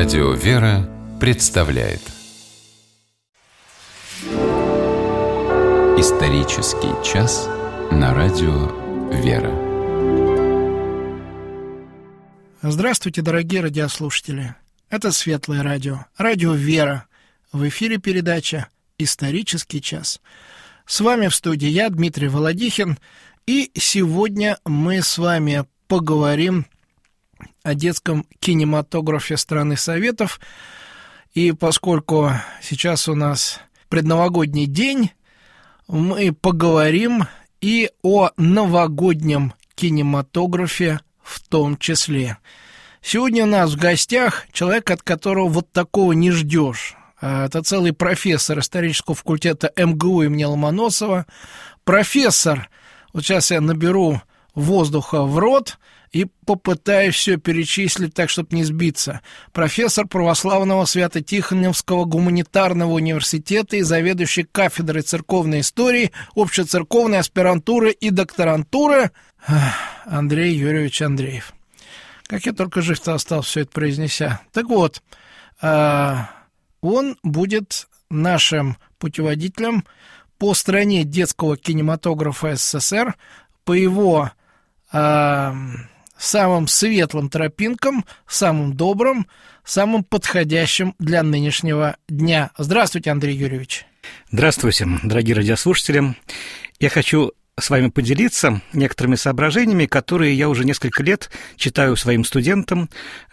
Радио «Вера» представляет Исторический час на Радио «Вера». Здравствуйте, дорогие радиослушатели. Это Светлое радио, Радио «Вера». В эфире передача «Исторический час». С вами в студии я, Дмитрий Володихин, и сегодня мы с вами поговорим о детском кинематографе страны Советов. И поскольку сейчас у нас предновогодний день, мы поговорим и о новогоднем кинематографе в том числе. Сегодня у нас в гостях человек, от которого вот такого не ждешь. Это целый профессор исторического факультета МГУ имени Ломоносова. Профессор, вот сейчас я наберу воздуха в рот и попытаюсь все перечислить так, чтобы не сбиться. Профессор православного Свято-Тихоновского гуманитарного университета и заведующий кафедрой церковной истории, общецерковной аспирантуры и докторантуры Андрей Юрьевич Андреев. Как я только жив-то остался, все это произнеся. Так вот, он будет нашим путеводителем по стране детского кинематографа СССР, по его самым светлым тропинкам, самым добрым, самым подходящим для нынешнего дня. Здравствуйте, Андрей Юрьевич. Здравствуйте, дорогие радиослушатели. Я хочу с вами поделиться некоторыми соображениями, которые я уже несколько лет читаю своим студентам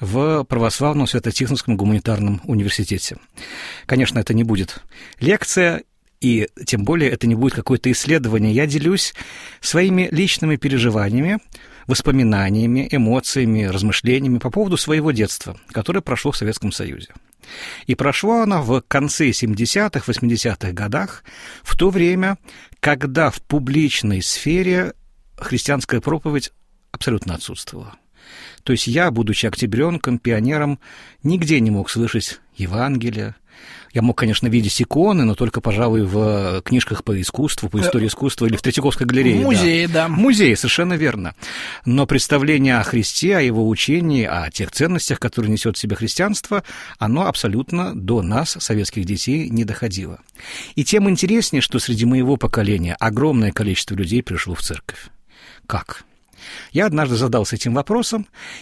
в Православном Свято-Тихоновском гуманитарном университете. Конечно, это не будет лекция, и тем более это не будет какое-то исследование. Я делюсь своими личными переживаниями, воспоминаниями, эмоциями, размышлениями по поводу своего детства, которое прошло в Советском Союзе. И прошло оно в конце 70-х, 80-х годах, в то время, когда в публичной сфере христианская проповедь абсолютно отсутствовала. То есть я, будучи октябренком, пионером, нигде не мог слышать Евангелия. Я мог, конечно, видеть иконы, но только, пожалуй, в книжках по искусству, по истории искусства или в Третьяковской галерее. В музее, да. В музее, совершенно верно. Но представление о Христе, о его учении, о тех ценностях, которые несет в себе христианство, оно абсолютно до нас, советских детей, не доходило. И тем интереснее, что среди моего поколения огромное количество людей пришло в церковь. Как? Я однажды задался этим вопросом,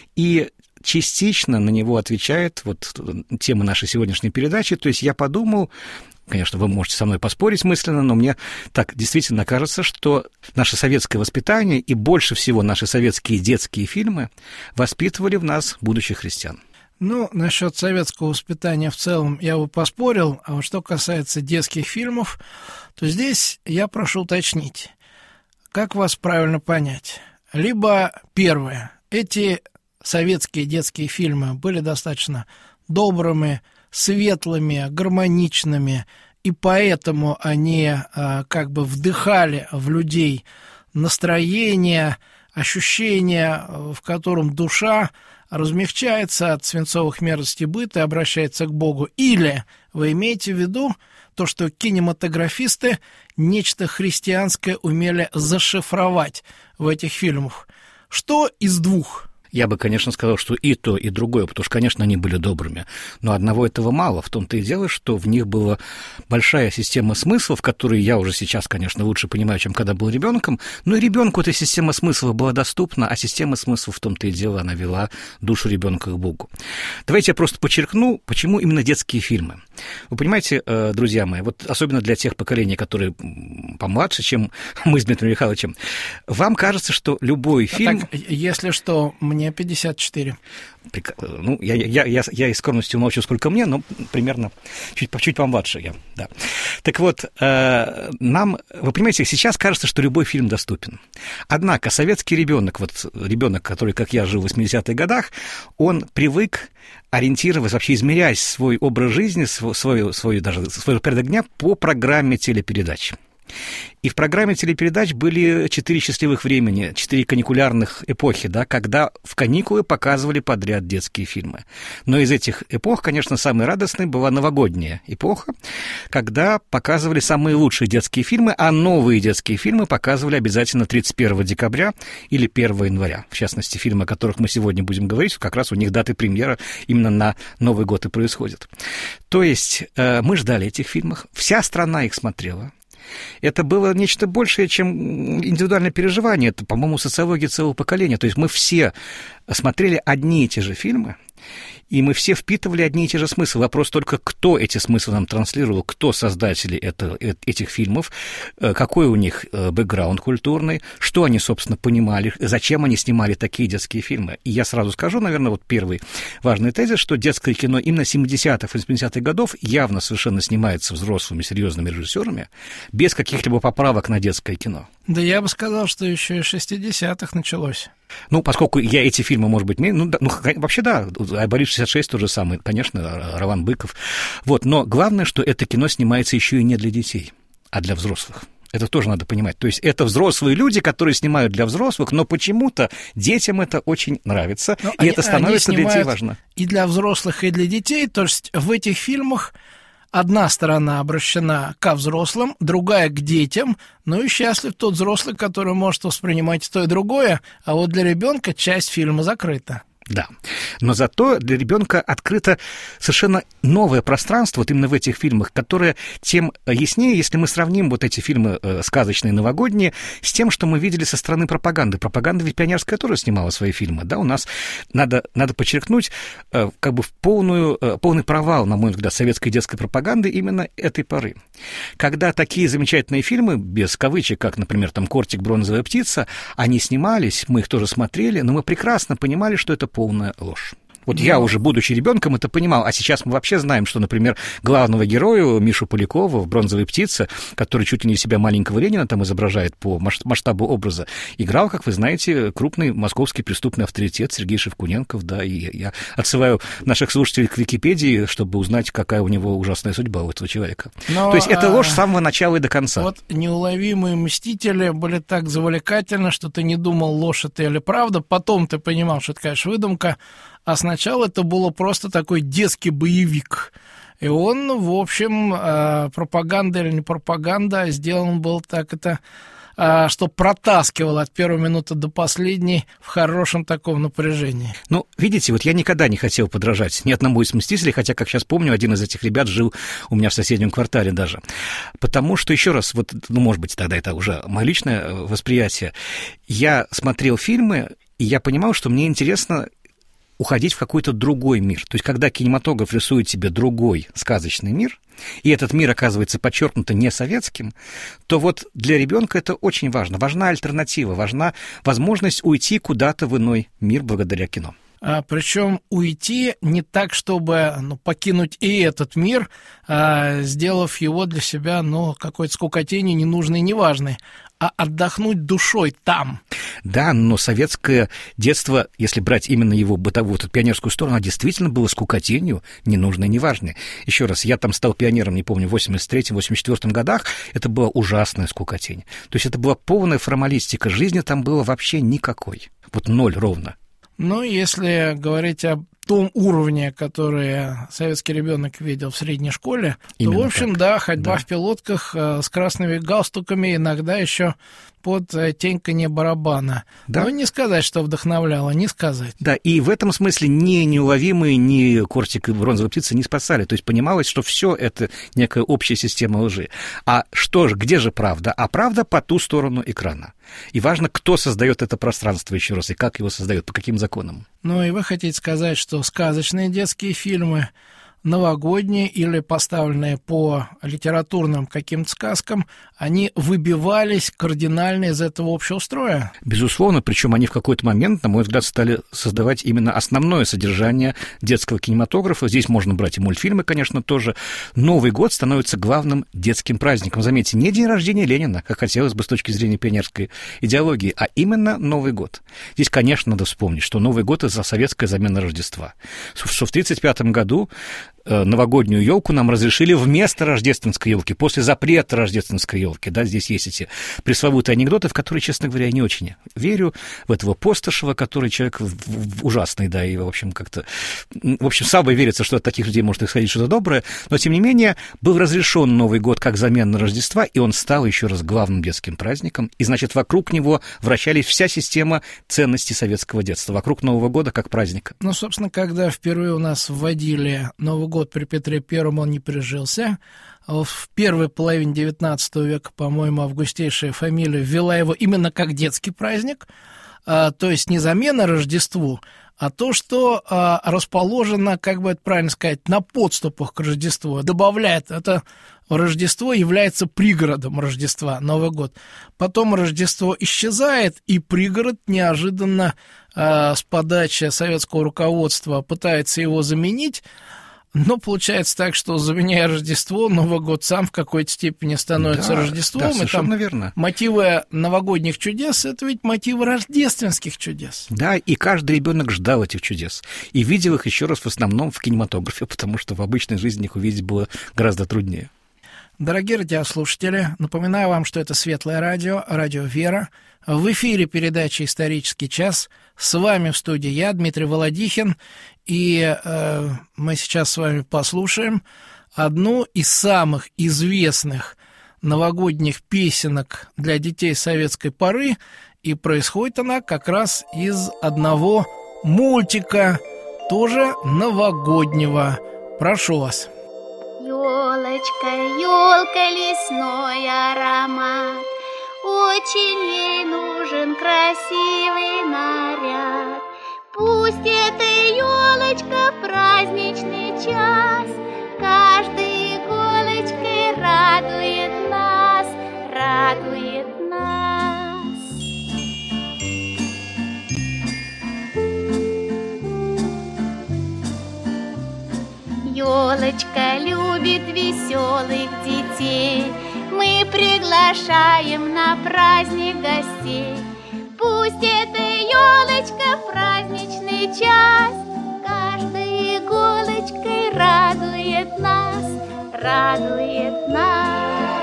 и частично на него отвечает вот тема нашей сегодняшней передачи. То есть я подумал, конечно, вы можете со мной поспорить мысленно, но мне так действительно кажется, что наше советское воспитание и больше всего наши советские детские фильмы воспитывали в нас будущих христиан. Ну, насчет советского воспитания в целом я бы поспорил, а вот что касается детских фильмов, то здесь я прошу уточнить, как вас правильно понять. Либо первое, эти советские детские фильмы были достаточно добрыми, светлыми, гармоничными, и поэтому они как бы вдыхали в людей настроение, ощущение, в котором душа размягчается от свинцовых мерзостей быта и обращается к Богу. Или вы имеете в виду то, что кинематографисты нечто христианское умели зашифровать в этих фильмах? Что из двух? Я бы, конечно, сказал, что и то, и другое, потому что, конечно, они были добрыми. Но одного этого мало. В том-то и дело, что в них была большая система смыслов, которые я уже сейчас, конечно, лучше понимаю, чем когда был ребенком. Но и ребенку эта система смыслов была доступна, а система смыслов в том-то и дело, она вела душу ребенка к Богу. Давайте я просто подчеркну, почему именно детские фильмы. Вы понимаете, друзья мои, вот особенно для тех поколений, которые помладше, чем мы с Дмитрием Михайловичем, вам кажется, что любой фильм... Так, если что, мне 54. Ну, я из скромности умолчу, сколько мне, но примерно чуть помладше я, да. Так вот, нам, вы понимаете, сейчас кажется, что любой фильм доступен. Однако советский ребенок, вот ребенок, который, как я, жил в 80-х годах, он привык ориентироваться, вообще измерять свой образ жизни, свой порядок дня по программе телепередач. И в программе телепередач были 4 счастливых времени, 4 каникулярных эпохи, да, когда в каникулы показывали подряд детские фильмы. Но из этих эпох, конечно, самой радостной была новогодняя эпоха, когда показывали самые лучшие детские фильмы, а новые детские фильмы показывали обязательно 31 декабря или 1 января. В частности, фильмы, о которых мы сегодня будем говорить, как раз у них даты премьеры именно на Новый год и происходят. То есть мы ждали этих фильмов, вся страна их смотрела. Это было нечто большее, чем индивидуальное переживание. Это, по-моему, социология целого поколения. То есть мы все смотрели одни и те же фильмы, и мы все впитывали одни и те же смыслы. Вопрос только, кто эти смыслы нам транслировал, кто создатели этих фильмов, какой у них бэкграунд культурный, что они, собственно, понимали, зачем они снимали такие детские фильмы. И я сразу скажу, наверное, вот первый важный тезис, что детское кино именно 70-х, 80-х годов явно совершенно снимается взрослыми, серьезными режиссерами, без каких-либо поправок на детское кино. Да я бы сказал, что еще и 60-х началось. Ну, поскольку я эти фильмы, может быть, вообще да, «Борис-66» тот же самый, конечно, Раван Быков. Вот, но главное, что это кино снимается еще и не для детей, а для взрослых. Это тоже надо понимать. То есть это взрослые люди, которые снимают для взрослых, но почему-то детям это очень нравится, и это становится для детей важно. И для взрослых, и для детей. То есть в этих фильмах одна сторона обращена ко взрослым, другая к детям, ну и счастлив тот взрослый, который может воспринимать то и другое, а вот для ребенка часть фильма закрыта. Да, но зато для ребенка открыто совершенно новое пространство вот именно в этих фильмах, которое тем яснее, если мы сравним вот эти фильмы сказочные, новогодние, с тем, что мы видели со стороны пропаганды. Пропаганда ведь пионерская тоже снимала свои фильмы, да, у нас надо подчеркнуть как бы полный провал, на мой взгляд, советской детской пропаганды именно этой поры. Когда такие замечательные фильмы, без кавычек, как, например, там «Кортик, бронзовая птица», они снимались, мы их тоже смотрели, но мы прекрасно понимали, что это полная ложь. Вот я уже, будучи ребенком, это понимал, а сейчас мы вообще знаем, что, например, главного героя Мишу Полякова в «Бронзовой птице», который чуть ли не себя маленького Ленина там изображает по масштабу образа, играл, как вы знаете, крупный московский преступный авторитет Сергей Шевкуненков, да, и я отсылаю наших слушателей к Википедии, чтобы узнать, какая у него ужасная судьба у этого человека. То есть это ложь с самого начала и до конца. Вот «Неуловимые мстители» были так завлекательны, что ты не думал, ложь это или правда, потом ты понимал, что это, конечно, выдумка. А сначала это было просто такой детский боевик. И он, в общем, пропаганда или не пропаганда, сделан был так что протаскивал от первой минуты до последней в хорошем таком напряжении. Ну, видите, вот я никогда не хотел подражать ни одному из «Мстителей», хотя, как сейчас помню, один из этих ребят жил у меня в соседнем квартале даже. Потому что, еще раз, вот, может быть, тогда это уже мое личное восприятие, я смотрел фильмы, и я понимал, что мне интересно уходить в какой-то другой мир. То есть, когда кинематограф рисует себе другой сказочный мир, и этот мир оказывается подчеркнуто не советским, то вот для ребенка это очень важно. Важна альтернатива, важна возможность уйти куда-то в иной мир благодаря кино. Причем уйти не так, чтобы покинуть и этот мир, сделав его для себя какой-то скукотенью ненужной и неважной, а отдохнуть душой там. Да, но советское детство, если брать именно его бытовую, пионерскую сторону, действительно было скукотенью, ненужной, неважной. Еще раз, я там стал пионером, не помню, в 83-84 годах, это была ужасная скукотень. То есть это была полная формалистика, жизни там было вообще никакой. Вот ноль ровно. Ну, если говорить о том уровне, который советский ребенок видел в средней школе, именно то, в общем, так. Да, ходьба в пилотках с красными галстуками, иногда еще под теньканье барабана. Да. Но не сказать, что вдохновляло, не сказать. Да, и в этом смысле ни «Неуловимые», ни «Кортик» и «Бронзовая птица» не спасали. То есть понималось, что все это некая общая система лжи. А что же, где же правда? А правда по ту сторону экрана. И важно, кто создает это пространство, еще раз, и как его создает, по каким законам. Ну, и вы хотите сказать, что сказочные детские фильмы, новогодние или поставленные по литературным каким-то сказкам, они выбивались кардинально из этого общего строя? Безусловно, причем они в какой-то момент, на мой взгляд, стали создавать именно основное содержание детского кинематографа. Здесь можно брать и мультфильмы, конечно, тоже. Новый год становится главным детским праздником. Заметьте, не день рождения Ленина, как хотелось бы с точки зрения пионерской идеологии, а именно Новый год. Здесь, конечно, надо вспомнить, что Новый год — это советская замена Рождества. Что в 1935 году новогоднюю елку нам разрешили вместо рождественской елки, после запрета рождественской елки. Да, здесь есть эти пресловутые анекдоты, в которые, честно говоря, я не очень верю. В этого Постышева, который человек ужасный, да, и, в общем, как-то... В общем, слабо верится, что от таких людей может исходить что-то доброе. Но, тем не менее, был разрешен Новый год как замена Рождества, и он стал еще раз главным детским праздником. И, значит, вокруг него вращались вся система ценностей советского детства. Вокруг Нового года как праздника. Ну, собственно, когда впервые у нас вводили Новый год при Петре Первом, он не прижился. В первой половине XIX века, по-моему, августейшая фамилия ввела его именно как детский праздник. То есть не замена Рождеству, а то, что расположено, как бы это правильно сказать, на подступах к Рождеству. Добавляет это... Рождество является пригородом Рождества, Новый год. Потом Рождество исчезает, и пригород неожиданно с подачи советского руководства пытается его заменить. Но получается так, что, заменяя Рождество, Новый год сам в какой-то степени становится Рождеством. Да, совершенно верно. Мотивы новогодних чудес – это ведь мотивы рождественских чудес. Да, и каждый ребенок ждал этих чудес. И видел их еще раз в основном в кинематографе, потому что в обычной жизни их увидеть было гораздо труднее. Дорогие радиослушатели, напоминаю вам, что это Светлое радио, радио «Вера». В эфире передача «Исторический час». С вами в студии я, Дмитрий Володихин, и мы сейчас с вами послушаем одну из самых известных новогодних песенок для детей советской поры, и происходит она как раз из одного мультика, тоже новогоднего. Прошу вас. Ёлочка, ёлка, лесной аромат, очень ей нужен красивый наряд. Пусть эта ёлочка в праздничный час каждой иголочкой радует нас, радует нас. Ёлочка любит веселых детей, мы приглашаем на праздник гостей. Пусть эта ёлочка в праздничный час каждой иголочкой радует нас, радует нас.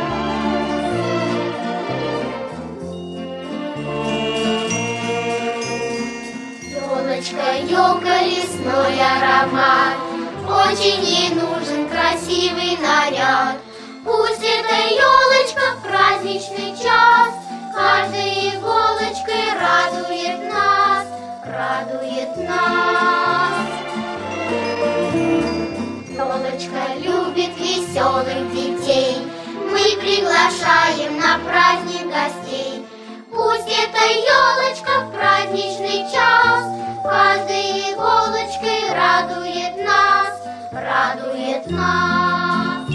Ёлочка, ёлка, лесной аромат, очень ей нужен красивый наряд. Пусть эта ёлочка в праздничный час каждой иголочкой радует нас, радует нас. Ёлочка любит веселых детей, мы приглашаем на праздник гостей. Пусть эта ёлочка в праздничный час каждой иголочкой радует нас, радует нас.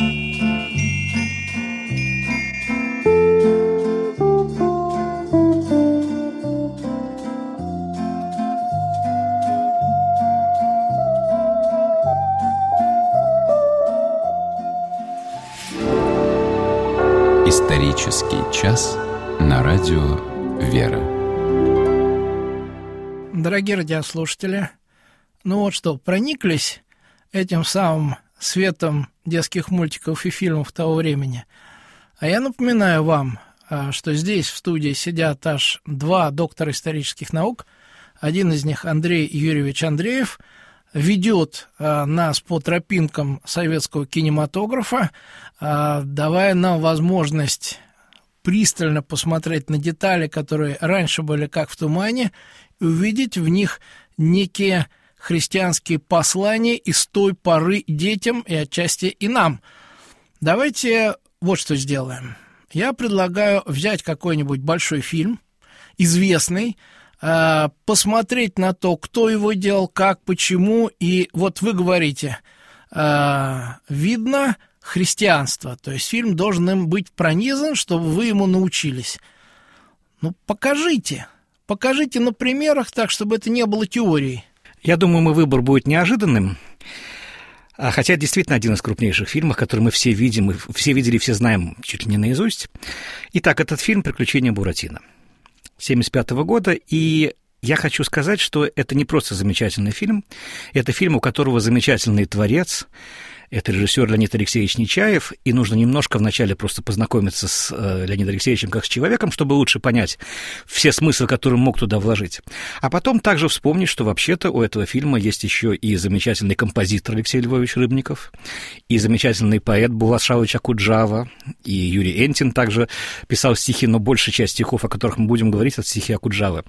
Исторический час на радио «Вера». Дорогие радиослушатели, ну вот что, прониклись этим самым светом детских мультиков и фильмов того времени? А я напоминаю вам, что здесь в студии сидят аж два доктора исторических наук. Один из них, Андрей Юрьевич Андреев, ведет нас по тропинкам советского кинематографа, давая нам возможность пристально посмотреть на детали, которые раньше были как в тумане, и увидеть в них некие христианские послания из той поры детям и отчасти и нам. Давайте вот что сделаем. Я предлагаю взять какой-нибудь большой фильм, известный, посмотреть на то, кто его делал, как, почему, и вот вы говорите, видно христианство, то есть фильм должен им быть пронизан, чтобы вы ему научились. Ну, покажите на примерах так, чтобы это не было теорией. Я думаю, мой выбор будет неожиданным, хотя это действительно один из крупнейших фильмов, который мы все видим, и все видели, все знаем чуть ли не наизусть. Итак, этот фильм «Приключения Буратино» 1975 года, и я хочу сказать, что это не просто замечательный фильм, это фильм, у которого замечательный творец. Это режиссер Леонид Алексеевич Нечаев, и нужно немножко вначале просто познакомиться с Леонидом Алексеевичем как с человеком, чтобы лучше понять все смыслы, которые он мог туда вложить. А потом также вспомнить, что вообще-то у этого фильма есть еще и замечательный композитор Алексей Львович Рыбников, и замечательный поэт Булат Шалович Акуджава, и Юрий Энтин также писал стихи, но большая часть стихов, о которых мы будем говорить, это стихи Акуджавы.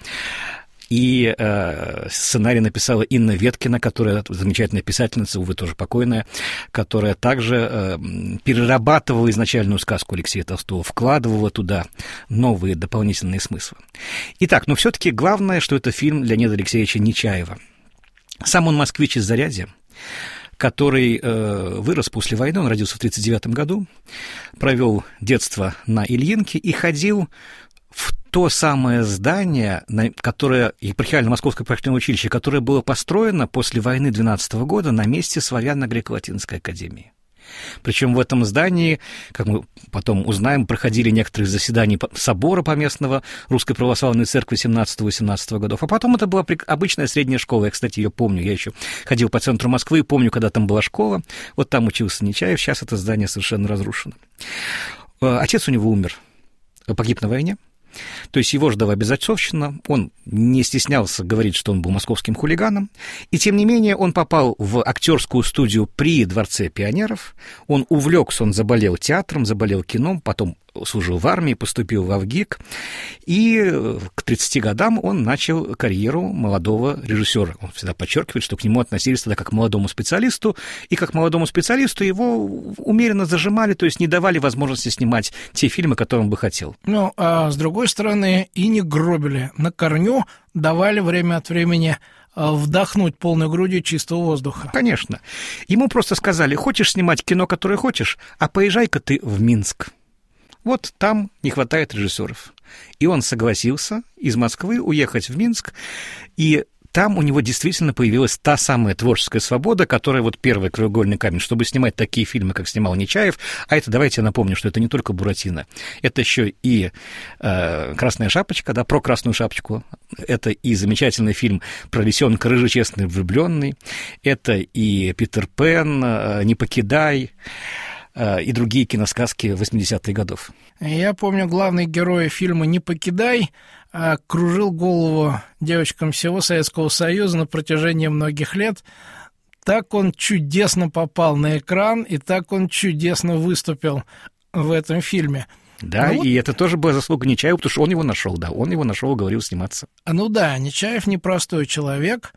И сценарий написала Инна Веткина, которая замечательная писательница, увы, тоже покойная, которая также перерабатывала изначальную сказку Алексея Толстого, вкладывала туда новые дополнительные смыслы. Итак, но все-таки главное, что это фильм Леонида Алексеевича Нечаева. Сам он москвич из Зарядья, который вырос после войны, он родился в 1939 году, провел детство на Ильинке и ходил в то самое здание, которое, Епархиально-Московское епархиальное училище, которое было построено после войны 12 года на месте Славяно-Греко-Латинской академии. Причем в этом здании, как мы потом узнаем, проходили некоторые заседания собора поместного Русской Православной Церкви 17-18 годов. А потом это была обычная средняя школа. Я, кстати, ее помню. Я еще ходил по центру Москвы и помню, когда там была школа. Вот там учился Нечаев. Сейчас это здание совершенно разрушено. Отец у него умер, погиб на войне. То есть его ждала безотцовщина, он не стеснялся говорить, что он был московским хулиганом, и тем не менее он попал в актерскую студию при Дворце пионеров, он увлекся, он заболел театром, заболел кино, потом служил в армии, поступил в ВГИК, и к 30 годам он начал карьеру молодого режиссера. Он всегда подчеркивает, что к нему относились тогда как к молодому специалисту, и как к молодому специалисту его умеренно зажимали, то есть не давали возможности снимать те фильмы, которые он бы хотел. Ну, а с другой стороны, и не гробили. На корню давали время от времени вдохнуть полной грудью чистого воздуха. Конечно. Ему просто сказали: хочешь снимать кино, которое хочешь, а поезжай-ка ты в Минск. Вот там не хватает режиссеров. И он согласился из Москвы уехать в Минск, и там у него действительно появилась та самая творческая свобода, которая вот первый краеугольный камень, чтобы снимать такие фильмы, как снимал Нечаев. А это, давайте я напомню, что это не только «Буратино», это еще и «Красная шапочка», да, про «Красную шапочку», это и замечательный фильм про лисенка рыжий, честный, влюбленный, это и «Питер Пен», «Не покидай», и другие киносказки 80-х годов. Я помню, главный герой фильма «Не покидай» кружил голову девочкам всего Советского Союза на протяжении многих лет. Так он чудесно попал на экран, и так он чудесно выступил в этом фильме. Да, и это тоже была заслуга Нечаева, потому что он его нашел, да, он его нашел и говорил сниматься. Ну да, Нечаев непростой человек,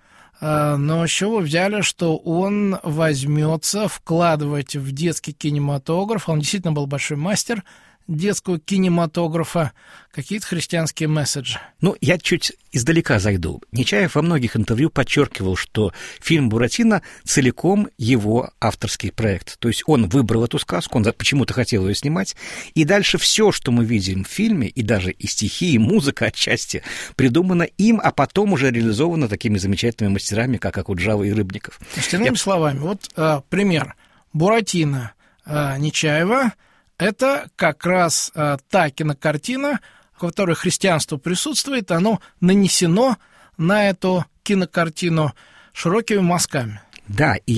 но с чего взяли, что он возьмется вкладывать в детский кинематограф, он действительно был большой мастер детского кинематографа, какие-то христианские месседжи. Ну, я чуть издалека зайду. Нечаев во многих интервью подчеркивал, что фильм «Буратино» целиком его авторский проект. То есть он выбрал эту сказку, он почему-то хотел ее снимать, и дальше все, что мы видим в фильме, и даже и стихи, и музыка отчасти, придумано им, а потом уже реализовано такими замечательными мастерами, как Акуджава и Рыбников. Иными словами, вот пример. «Буратино» Нечаева — это как раз та кинокартина, в которой христианство присутствует, оно нанесено на эту кинокартину широкими мазками. Да, и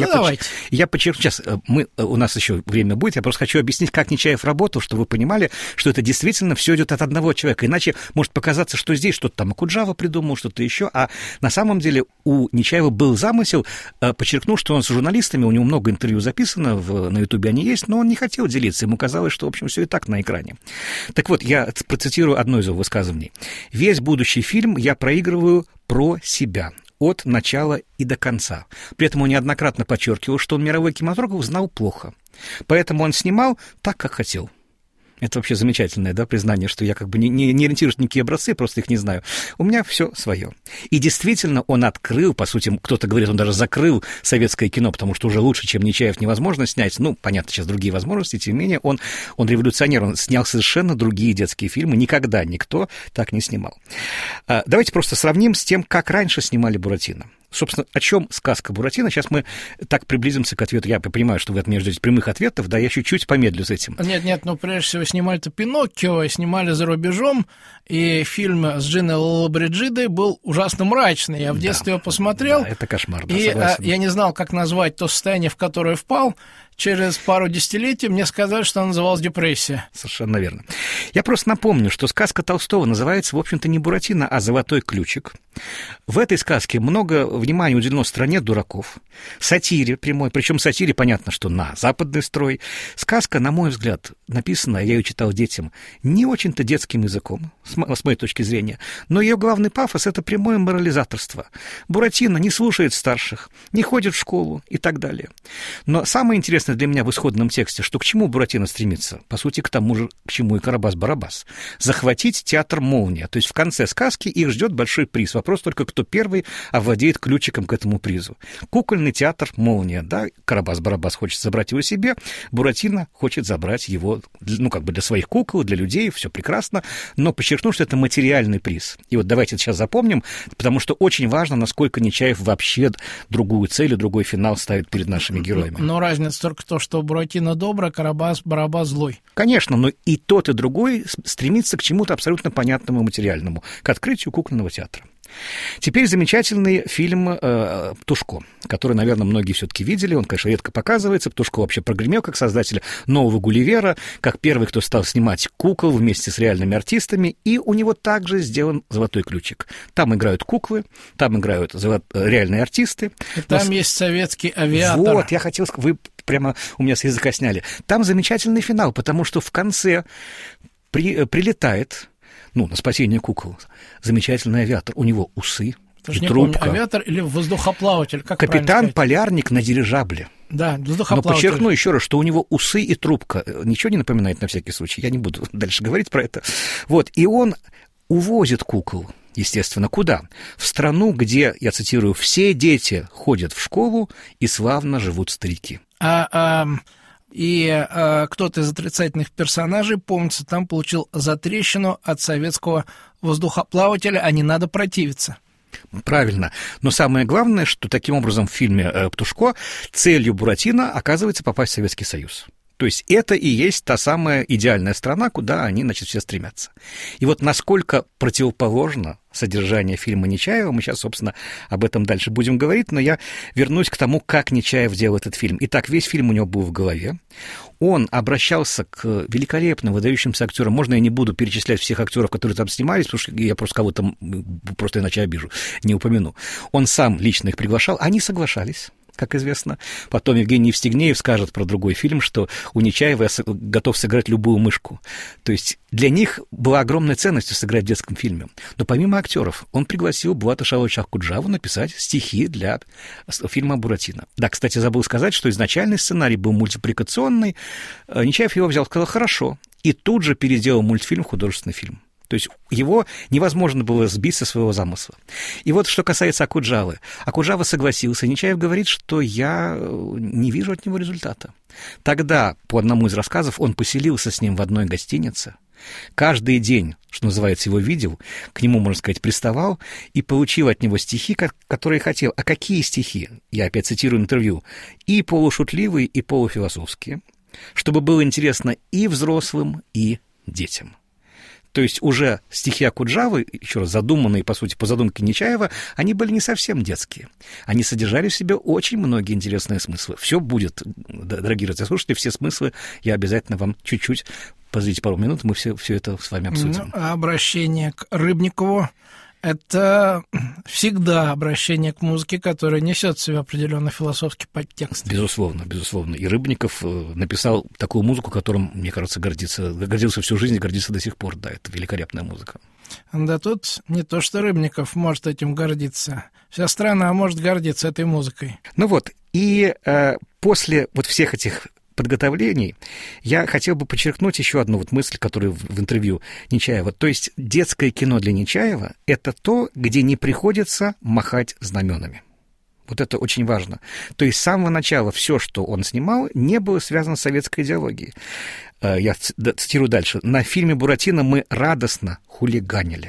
я подчеркну, сейчас у нас еще время будет, я просто хочу объяснить, как Нечаев работал, чтобы вы понимали, что это действительно все идет от одного человека. Иначе может показаться, что здесь что-то там Акуджава придумал, что-то еще, а на самом деле у Нечаева был замысел, подчеркну, что он с журналистами, у него много интервью записано, на Ютубе они есть, но он не хотел делиться, ему казалось, что, в общем, все и так на экране. Так вот, я процитирую одно из его высказываний. «Весь будущий фильм я проигрываю про себя. От начала и до конца». При этом он неоднократно подчеркивал, что он мировой кинематограф знал плохо. Поэтому он снимал так, как хотел. Это вообще замечательное, да, признание, что я как бы не ориентируюсь на никакие образцы, просто их не знаю. У меня все свое. И действительно он открыл, по сути, кто-то говорит, он даже закрыл советское кино, потому что уже лучше, чем Нечаев, невозможно снять. Ну, понятно, сейчас другие возможности, тем не менее, он революционер, он снял совершенно другие детские фильмы, никогда никто так не снимал. Давайте просто сравним с тем, как раньше снимали «Буратино». Собственно, о чем сказка Буратино? Сейчас мы так приблизимся к ответу. Я понимаю, что вы от меня ждете прямых ответов, да, я чуть-чуть помедлю с этим. Нет, ну, прежде всего, снимали-то «Пиноккио», снимали за рубежом, и фильм с Джиной Лоллобриджидой был ужасно мрачный. Я в детстве его посмотрел. Да, это кошмар, да, и согласен. Я не знал, как назвать то состояние, в которое впал. Через пару десятилетий мне сказали, что она называлась депрессия. Совершенно верно. Я просто напомню, что сказка Толстого называется, в общем-то, не «Буратино», а «Золотой ключик». В этой сказке много внимания уделено стране дураков, сатире прямой, причем сатире, понятно, что на западный строй. Сказка, на мой взгляд, написана, я ее читал детям, не очень-то детским языком, с моей точки зрения, но ее главный пафос — это прямое морализаторство. Буратино не слушает старших, не ходит в школу и так далее. Но самое интересное для меня в исходном тексте, что к чему Буратино стремится? По сути, к тому же, к чему и Карабас-Барабас. Захватить театр «Молния». То есть в конце сказки их ждет большой приз. Вопрос только, кто первый овладеет ключиком к этому призу. Кукольный театр «Молния», да, Карабас-Барабас хочет забрать его себе, Буратино хочет забрать его, ну, как бы для своих кукол, для людей, все прекрасно, но подчеркну, что это материальный приз. И вот давайте это сейчас запомним, потому что очень важно, насколько Нечаев вообще другую цель и другой финал ставит перед нашими героями. Но разница только то, что Буратино добрый, Карабас-Барабас злой. Конечно, но и тот, и другой стремится к чему-то абсолютно понятному и материальному, к открытию кукольного театра. Теперь замечательный фильм «Птушко», который, наверное, многие все-таки видели. Он, конечно, редко показывается. Птушко вообще прогремел как создатель нового «Гулливера», как первый, кто стал снимать кукол вместе с реальными артистами. И у него также сделан «Золотой ключик». Там играют куклы, там играют реальные артисты. И там есть советский авиатор. Вот, я хотел сказать, вы прямо у меня с языка сняли. Там замечательный финал, потому что в конце прилетает... на спасение кукол. Замечательный авиатор. У него усы и трубка. Помню, авиатор или воздухоплаватель, как Капитан-полярник на дирижабле. Да, воздухоплаватель. Но подчеркну еще раз, что у него усы и трубка. Ничего не напоминает на всякий случай. Я не буду дальше говорить про это. Вот, и он увозит кукол, естественно, куда? В страну, где, я цитирую, «все дети ходят в школу и славно живут старики». И кто-то из отрицательных персонажей, помнится, там получил затрещину от советского воздухоплавателя, а не надо противиться. Правильно. Но самое главное, что таким образом в фильме «Птушко» целью Буратино оказывается попасть в Советский Союз. То есть это и есть та самая идеальная страна, куда они, значит, все стремятся. И вот насколько противоположно содержание фильма Нечаева, мы сейчас, собственно, об этом дальше будем говорить, но я вернусь к тому, как Нечаев делал этот фильм. Итак, весь фильм у него был в голове. Он обращался к великолепным, выдающимся актерам. Можно я не буду перечислять всех актеров, которые там снимались, потому что я просто кого-то, просто иначе обижу, не упомяну. Он сам лично их приглашал, они соглашались, как известно. Потом Евгений Евстигнеев скажет про другой фильм, что у Нечаева готов сыграть любую мышку. То есть для них была огромной ценностью сыграть в детском фильме. Но помимо актеров, он пригласил Булата Шаловича Акуджаву написать стихи для фильма «Буратино». Да, кстати, забыл сказать, что изначальный сценарий был мультипликационный. Нечаев его взял, сказал «хорошо», и тут же переделал мультфильм в художественный фильм. То есть его невозможно было сбить со своего замысла. И вот что касается Акуджавы. Акуджава согласился. Нечаев говорит, что я не вижу от него результата. Тогда, по одному из рассказов, он поселился с ним в одной гостинице. Каждый день, что называется, его видел, к нему, можно сказать, приставал и получил от него стихи, которые хотел. А какие стихи? Я опять цитирую интервью. И полушутливые, и полуфилософские, чтобы было интересно и взрослым, и детям. То есть уже стихи Акуджавы, еще раз, задуманные, по сути, по задумке Нечаева, они были не совсем детские. Они содержали в себе очень многие интересные смыслы. Все будет, дорогие радиослушатели, все смыслы я обязательно вам чуть-чуть, подождите пару минут, мы все это с вами обсудим. Обращение к Рыбникову — это всегда обращение к музыке, которая несет в себе определенный философский подтекст. Безусловно, безусловно. И Рыбников написал такую музыку, которым, мне кажется, гордился всю жизнь и гордится до сих пор. Да, это великолепная музыка. Да тут не то, что Рыбников может этим гордиться. Вся страна может гордиться этой музыкой. Ну вот, и после вот всех этих подготовлений я хотел бы подчеркнуть еще одну вот мысль, которую в интервью Нечаева. То есть детское кино для Нечаева — это то, где не приходится махать знаменами. Вот это очень важно. То есть с самого начала все, что он снимал, не было связано с советской идеологией. Я цитирую дальше. «На фильме «Буратино» мы радостно хулиганили».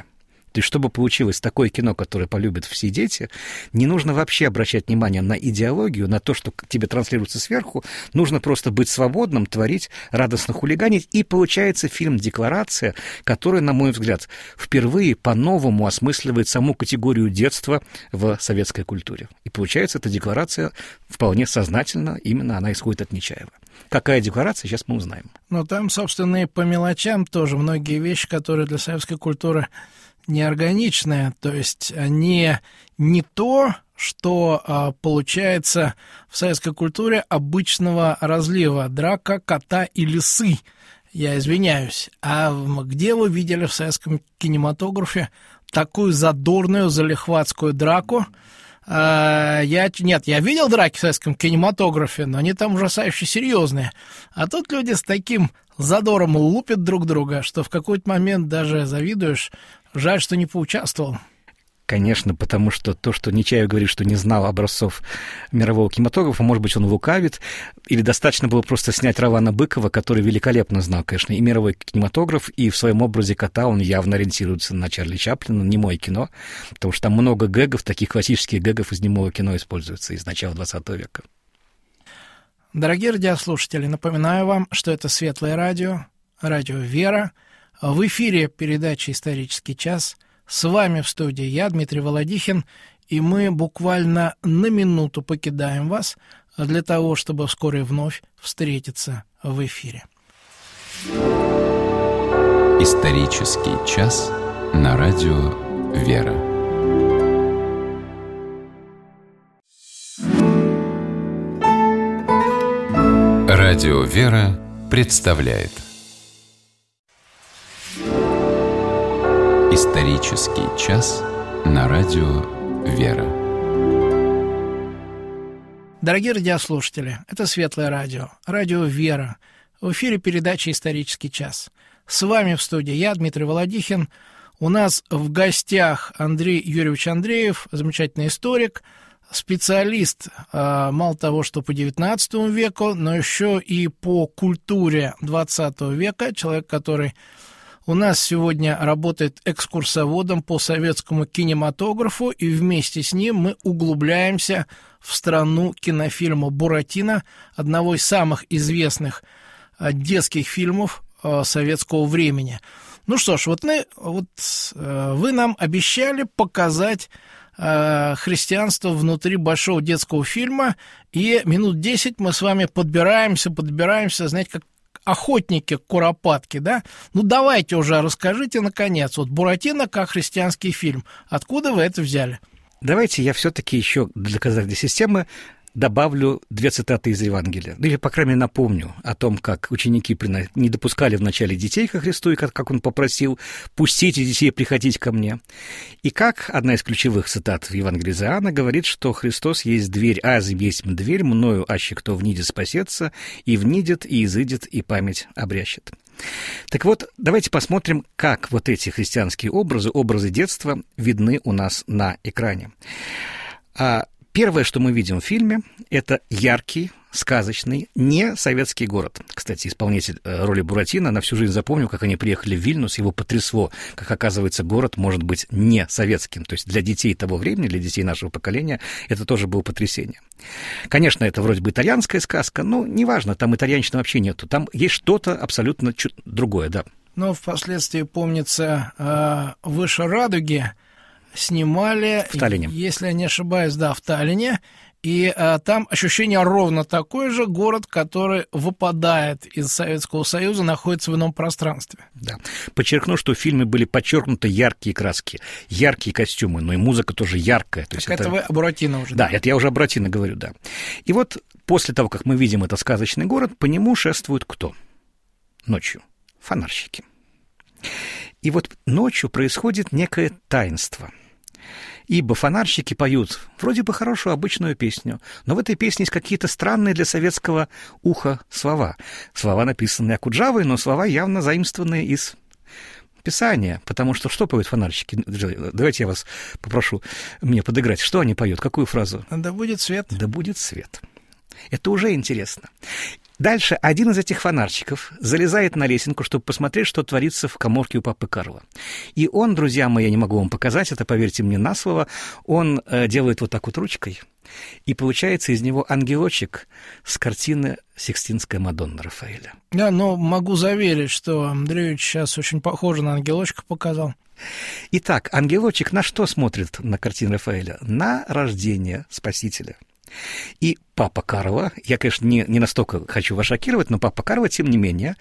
То есть, чтобы получилось такое кино, которое полюбят все дети, не нужно вообще обращать внимание на идеологию, на то, что тебе транслируется сверху. Нужно просто быть свободным, творить, радостно хулиганить. И получается фильм «Декларация», который, на мой взгляд, впервые по-новому осмысливает саму категорию детства в советской культуре. И получается, эта декларация вполне сознательно, именно она исходит от Нечаева. Какая декларация, сейчас мы узнаем. Но там, собственно, и по мелочам тоже многие вещи, которые для советской культуры неорганичные, то есть они не то, что получается в советской культуре обычного разлива, драка кота и лисы, я извиняюсь. А где вы видели в советском кинематографе такую задорную залихватскую драку? Я видел драки в советском кинематографе, но они там ужасающе серьезные. А тут люди с таким задором лупят друг друга, что в какой-то момент даже завидуешь. Жаль, что не поучаствовал. Конечно, потому что то, что Нечаев говорит, что не знал образцов мирового кинематографа, может быть, он лукавит, или достаточно было просто снять Равана Быкова, который великолепно знал, конечно, и мировой кинематограф, и в своем образе кота он явно ориентируется на Чарли Чаплина, немое кино, потому что там много гэгов, таких классических гэгов из немого кино используется из начала 20 века. Дорогие радиослушатели, напоминаю вам, что это Светлое радио, радио «Вера». В эфире передача «Исторический час». С вами в студии я, Дмитрий Володихин, и мы буквально на минуту покидаем вас для того, чтобы вскоре вновь встретиться в эфире. «Исторический час» на радио «Вера». Радио «Вера» представляет «Исторический час» на радио «Вера». Дорогие радиослушатели, это Светлое радио, радио «Вера». В эфире передача «Исторический час». С вами в студии я, Дмитрий Володихин. У нас в гостях Андрей Юрьевич Андреев, замечательный историк, специалист, мало того, что по XIX веку, но еще и по культуре XX века, человек, который у нас сегодня работает экскурсоводом по советскому кинематографу, и вместе с ним мы углубляемся в страну кинофильма «Буратино», одного из самых известных детских фильмов советского времени. Ну что ж, вы нам обещали показать христианство внутри большого детского фильма, и минут 10 мы с вами подбираемся, знаете, как охотники к куропатке, да? Ну, давайте уже расскажите, наконец, «Буратино» как христианский фильм. Откуда вы это взяли? Давайте я все-таки еще для доказательной системы добавлю 2 цитаты из Евангелия. Или, по крайней мере, напомню о том, как ученики не допускали вначале детей ко Христу, и как он попросил: «Пустите детей приходить ко мне». И как одна из ключевых цитат в Евангелии от Иоанна говорит, что Христос есть дверь, азим есть дверь, мною аще кто внидит спасется, и внидит, и изыдет, и память обрящет. Так вот, давайте посмотрим, как вот эти христианские образы детства видны у нас на экране. Первое, что мы видим в фильме, это яркий, сказочный, не советский город. Кстати, исполнитель роли Буратино на всю жизнь запомнил, как они приехали в Вильнюс, его потрясло, как, оказывается, город может быть не советским. То есть для детей того времени, для детей нашего поколения это тоже было потрясение. Конечно, это вроде бы итальянская сказка, но неважно, там итальянщины вообще нету, там есть что-то абсолютно другое, да. Но впоследствии, помнится, «Выше радуги» снимали, в Таллине. Если я не ошибаюсь, да, в Таллине. И там ощущение ровно такое же: город, который выпадает из Советского Союза, находится в ином пространстве. Да. Подчеркну, что в фильме были подчеркнуты яркие краски, яркие костюмы, но и музыка тоже яркая. То есть это вы о Буратино уже. Да, это я уже о Буратино говорю, да. И вот после того, как мы видим этот сказочный город, по нему шествует кто? Ночью. Фонарщики. И вот ночью происходит некое таинство. Ибо фонарщики поют вроде бы хорошую обычную песню, но в этой песне есть какие-то странные для советского уха слова. Слова, написанные Окуджавой, но слова явно заимствованные из Писания. Потому что поют фонарщики? Давайте я вас попрошу мне подыграть. Что они поют? Какую фразу? Да будет свет. Да будет свет. Это уже интересно. Дальше один из этих фонарчиков залезает на лесенку, чтобы посмотреть, что творится в каморке у папы Карла. И он, друзья мои, я не могу вам показать это, поверьте мне на слово, он делает вот так вот ручкой, и получается из него ангелочек с картины «Сикстинская Мадонна» Рафаэля. Да, но могу заверить, что Андреевич сейчас очень похоже на ангелочка показал. Итак, ангелочек на что смотрит на картину Рафаэля? На рождение Спасителя. И папа Карло, я, конечно, не настолько хочу вас шокировать, но папа Карло, тем не менее,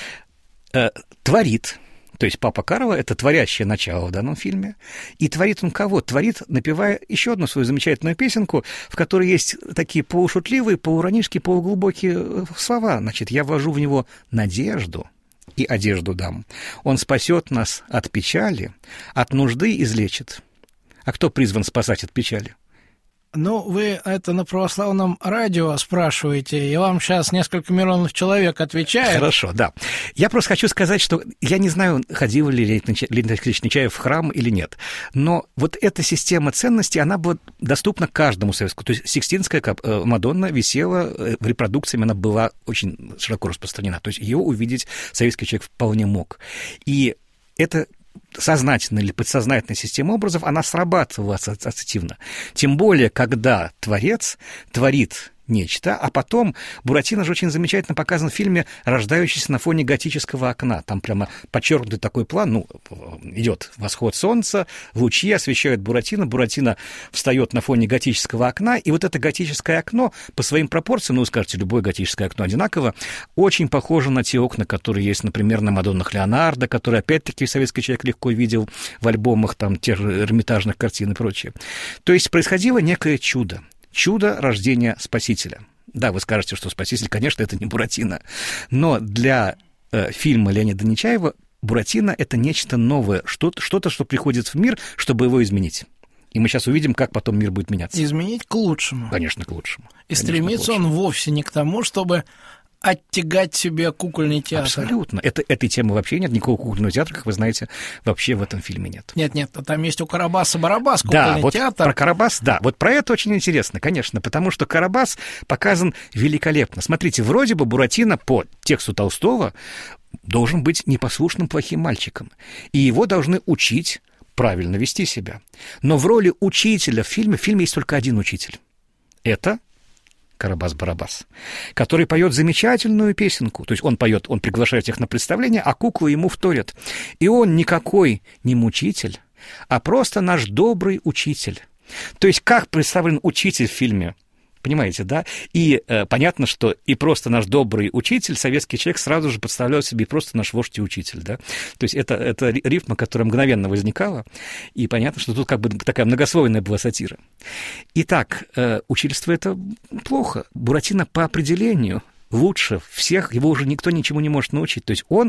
творит. То есть папа Карло — это творящее начало в данном фильме. И творит он кого? Творит, напевая еще одну свою замечательную песенку, в которой есть такие полушутливые, полуиронические, полуглубокие слова. Значит, я ввожу в него надежду и одежду дам. Он спасет нас от печали, от нужды излечит. А кто призван спасать от печали? Ну, вы это на православном радио спрашиваете, и вам сейчас несколько миллионов человек отвечают. Хорошо, да. Я просто хочу сказать, что я не знаю, ходил ли Леонид Ильич Нечаев в храм или нет, но вот эта система ценностей, она была доступна каждому советскому. То есть Сикстинская Мадонна висела репродукциями, она была очень широко распространена. То есть ее увидеть советский человек вполне мог. И это сознательная или подсознательная система образов, она срабатывала ассоциативно. Тем более, когда творец творит нечто, а потом Буратино же очень замечательно показан в фильме, рождающийся на фоне готического окна. Там прямо подчеркнутый такой план, идет восход солнца, лучи освещают Буратино, Буратино встает на фоне готического окна, и вот это готическое окно по своим пропорциям, вы скажете, любое готическое окно одинаково, очень похоже на те окна, которые есть, например, на Мадоннах Леонардо, которые, опять-таки, советский человек легко видел в альбомах там тех же Эрмитажных картин и прочее. То есть происходило некое чудо. Чудо рождения Спасителя. Да, вы скажете, что Спаситель, конечно, это не Буратино. Но для фильма Леонида Нечаева Буратино — это нечто новое, что-то, что приходит в мир, чтобы его изменить. И мы сейчас увидим, как потом мир будет меняться. Изменить к лучшему. Конечно, к лучшему. И стремится он вовсе не к тому, чтобы оттягать себе кукольный театр. Абсолютно. Этой темы вообще нет. Никакого кукольного театра, как вы знаете, вообще в этом фильме нет. Нет, там есть у Карабаса Барабас кукольный театр. Про Карабас, да. Вот про это очень интересно, конечно, потому что Карабас показан великолепно. Смотрите, вроде бы Буратино по тексту Толстого должен быть непослушным плохим мальчиком. И его должны учить правильно вести себя. Но в роли учителя в фильме есть только один учитель. Это Карабас-Барабас, который поет замечательную песенку. То есть он поет, он приглашает их на представление, а куклы ему вторят. И он никакой не мучитель, а просто наш добрый учитель. То есть как представлен учитель в фильме? Понимаете, да? И понятно, что и просто наш добрый учитель, советский человек сразу же представлял себе просто наш вождь и учитель, да? То есть это рифма, которая мгновенно возникала, и понятно, что тут как бы такая многослойная была сатира. Итак, учительство — это плохо. Буратино по определению лучше всех, его уже никто ничему не может научить. То есть он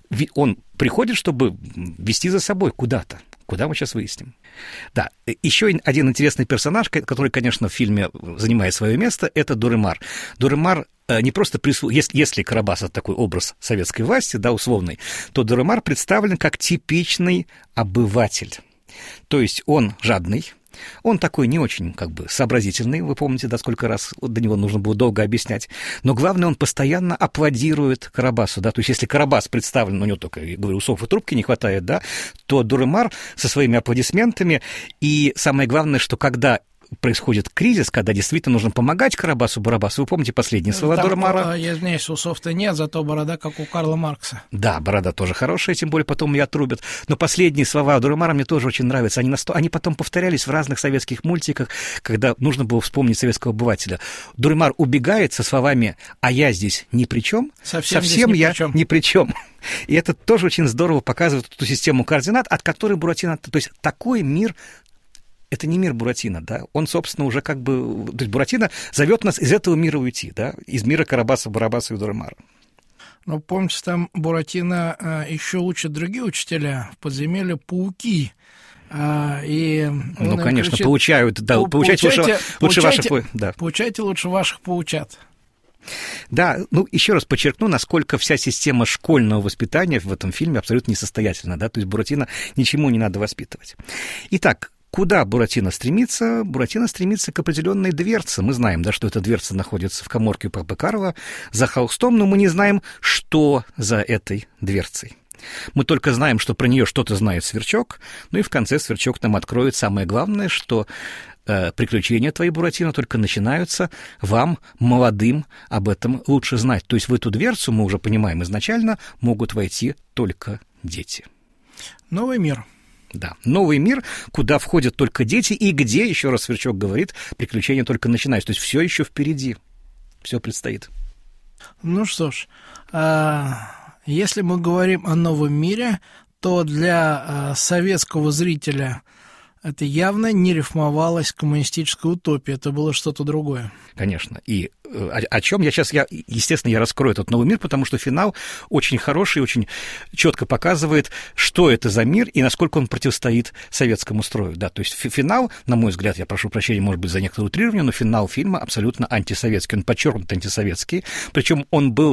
приходит, чтобы вести за собой куда-то. Куда мы сейчас выясним. Да, еще один интересный персонаж, который, конечно, в фильме занимает свое место, это Дуремар. Дуремар не просто если Карабас — это такой образ советской власти, да, условный, то Дуремар представлен как типичный обыватель. То есть он жадный, он такой не очень, как бы, сообразительный, вы помните, да, сколько раз до него нужно было долго объяснять, но главное, он постоянно аплодирует Карабасу, да, то есть если Карабас представлен, у него только, я говорю, усов и трубки не хватает, да, то Дуремар со своими аплодисментами, и самое главное, что когда происходит кризис, когда действительно нужно помогать Карабасу-Барабасу. Вы помните последние слова Дуремара? Я извиняюсь, усов-то нет, зато борода, как у Карла Маркса. Да, борода тоже хорошая, тем более потом ее отрубят. Но последние слова Дуремара мне тоже очень нравятся. Они потом повторялись в разных советских мультиках, когда нужно было вспомнить советского обывателя. Дуремар убегает со словами «а я здесь ни при чем», совсем я ни при чем. И это тоже очень здорово показывает эту систему координат, от которой Буратино... То есть такой мир... Это не мир Буратино, да, он, собственно, уже как бы... То есть Буратино зовет нас из этого мира уйти, да, из мира Карабаса, Барабаса и Дуремара. Ну, помните, там Буратино еще учат другие учителя в подземелье пауки. Конечно, кричит, получают, да, получайте лучше ваших... Да. Получайте лучше ваших паучат. Да, еще раз подчеркну, насколько вся система школьного воспитания в этом фильме абсолютно несостоятельна, да, то есть Буратино ничему не надо воспитывать. Итак, Куда Буратино стремится? Буратино стремится к определенной дверце. Мы знаем, да, что эта дверца находится в каморке у папы Карла за холстом, но мы не знаем, что за этой дверцей. Мы только знаем, что про нее что-то знает Сверчок, ну и в конце Сверчок нам откроет самое главное, что приключения твои, Буратино, только начинаются, вам, молодым, об этом лучше знать. То есть в эту дверцу, мы уже понимаем изначально, могут войти только дети. Новый мир. Да, новый мир, куда входят только дети, и где, еще раз Сверчок говорит, приключения только начинаются. То есть все еще впереди, все предстоит. Ну что ж, если мы говорим о новом мире, то для советского зрителя это явно не рифмовалось с коммунистической утопией, это было что-то другое. Конечно. И о чем естественно, я раскрою этот новый мир, потому что финал очень хороший, очень четко показывает, что это за мир и насколько он противостоит советскому строю. Да, то есть финал, на мой взгляд, я прошу прощения, может быть, за некоторое утрирование, но финал фильма абсолютно антисоветский, он подчеркнут антисоветский, причем он был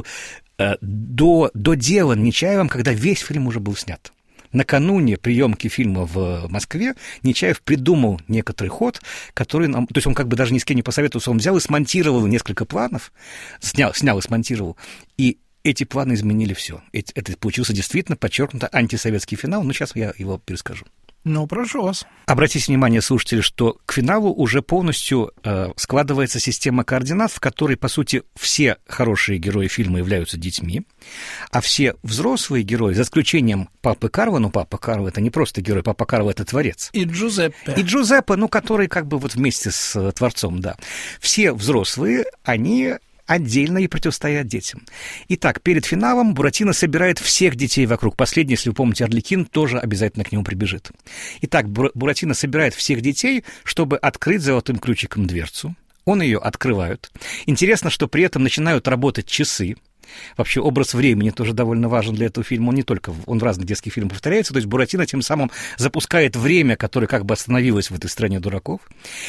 доделан Нечаевым, когда весь фильм уже был снят. Накануне приемки фильма в Москве Нечаев придумал некоторый ход, который нам... То есть он как бы даже ни с кем не посоветовался, он взял и смонтировал несколько планов, снял и смонтировал, и эти планы изменили все. Это получился действительно подчеркнуто антисоветский финал, но сейчас я его перескажу. Ну, прошу вас. Обратите внимание, слушатели, что к финалу уже полностью складывается система координат, в которой, по сути, все хорошие герои фильма являются детьми, а все взрослые герои, за исключением папы Карла, ну, папа Карл — это не просто герой, папа Карл — это творец. И Джузеппе. И Джузеппе, ну, который как бы вот вместе с творцом, да. Все взрослые, они отдельно и противостоят детям. Итак, перед финалом Буратино собирает всех детей вокруг. Последний, если вы помните, Арлекин тоже обязательно к нему прибежит. Итак, Буратино собирает всех детей, чтобы открыть золотым ключиком дверцу. Он ее открывает. Интересно, что при этом начинают работать часы. Вообще образ времени тоже довольно важен для этого фильма. Он не только, он в разных детских фильмах повторяется. То есть Буратино тем самым запускает время, которое как бы остановилось в этой стране дураков.